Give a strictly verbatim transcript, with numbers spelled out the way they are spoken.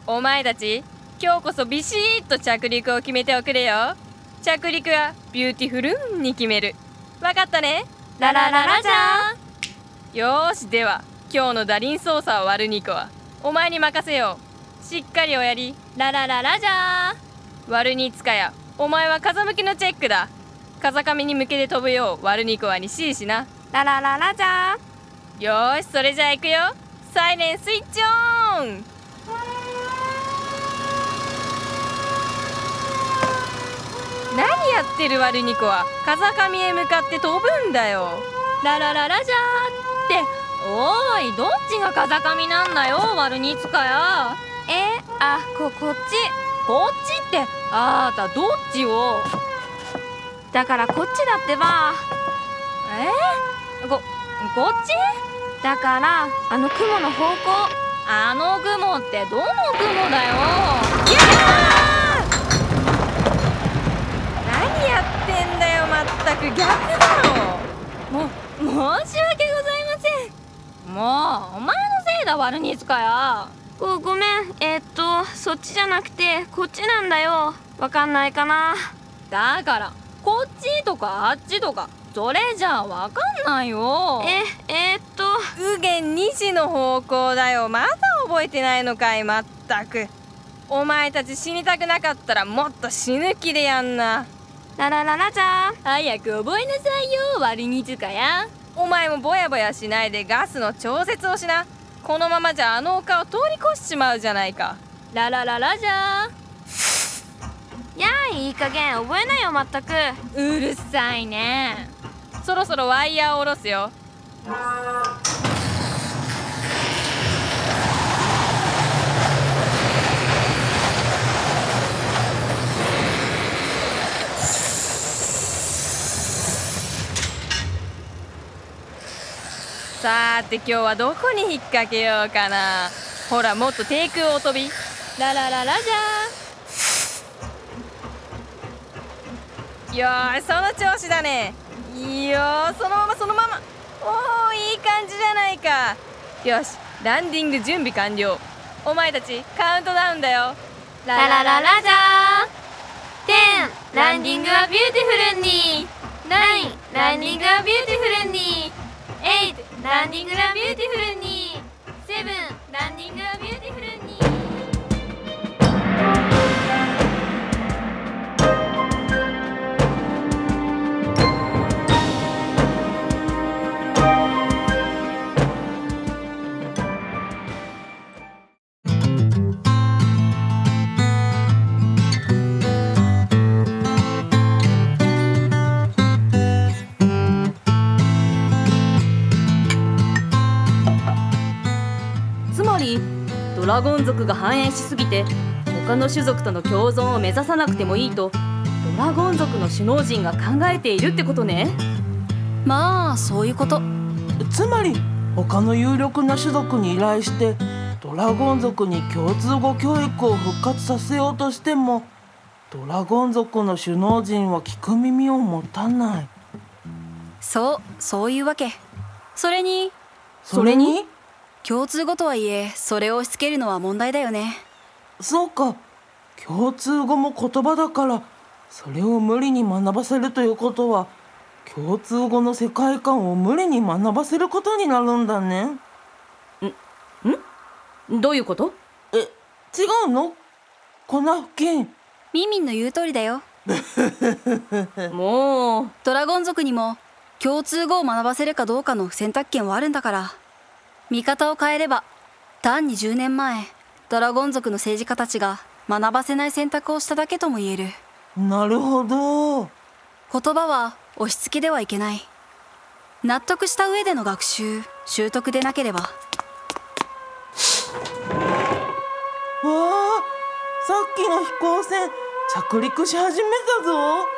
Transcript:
お前たち、今日こそビシッと着陸を決めておくれよ。着陸はビューティフルに決める。わかったね。 ララララじゃー。よーし、では今日の打輪操作を割るニコはお前に任せよう。しっかりおやり。 ララララじゃー。割るにつかや、お前は風向きのチェックだ。風上に向けて飛ぶよう割るニコはに指示しな。 ララララじゃー。よーし、それじゃあ行くよ。サイレンスイッチオン。何やってる悪いニコは。風上へ向かって飛ぶんだよ。 ララララじゃーって、おーい、どっちが風上なんだよ、ワルニツカや。 えあここっちこっちって、あーたどっちを。 だからこっちだってば。 えー、ここっちだからあの雲の方向。 あの雲ってどの雲だよ。 いやー、何やってんだよ。まったく逆だろ。 も申し訳ございません。もうお前のせいだ、ワルニツカや。 ごごめん、えー、っとそっちじゃなくてこっちなんだよ。わかんないかな。 だからこっちとかあっちとかそれじゃあわかんないよ。 ええー、っと右舷西の方向だよ。まだ覚えてないのかい。まったくお前たち死にたくなかったらもっと死ぬ気でやんな。 ララララじゃー。 早く覚えなさいよ、ワルニツカや。 お前もぼやぼやしないでガスの調節をしな。このままじゃあの丘を通り越しちまうじゃないか。 ララララじゃー。やー、いい加減覚えなよ。まったくうるさいね。 そろそろワイヤーを下ろすよ。さーて今日はどこに引っ掛けようかな。ほら、もっと低空を飛び。 ララララじゃー。よーし、その調子だね。いいよー、そのままそのまま。おー、いい感じじゃないか。よし、ランディング準備完了。お前たちカウントダウンだよ。 ララララじゃー。テンランディングはビューティフルに。ナインランディングはビューティフルに。エイトランディングはビューティフルに。セブンランディングはビューティフルに。 ドラゴン族が繁栄しすぎて他の種族との共存を目指さなくてもいいとドラゴン族の首脳陣が考えているってことね。 まあそういうこと。 つまり他の有力な種族に依頼してドラゴン族に共通語教育を復活させようとしてもドラゴン族の首脳陣は聞く耳を持たない。 そうそういうわけ。それにそれに共通語とはいえそれを押し付けるのは問題だよね。 そうか、共通語も言葉だからそれを無理に学ばせるということは共通語の世界観を無理に学ばせることになるんだね。んんどういうこと？ え、違うの？粉付近。 ミンミンの言う通りだよ。 もうドラゴン族にも共通語を学ばせるかどうかの選択権はあるんだから。見方を変えれば単にじゅうねんまえドラゴン族の政治家たちが学ばせない選択をしただけとも言える。 なるほど。 言葉は押し付けではいけない。納得した上での学習習得でなければ。 わあ、さっきの飛行船着陸し始めたぞ。